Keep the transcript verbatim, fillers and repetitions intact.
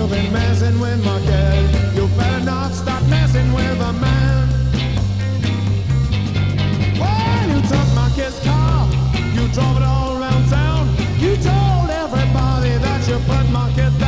you've been messing with my kid. You better not stop messing with a man. Well, you took my kid's car, you drove it all around town. You told everybody that you put my kid down.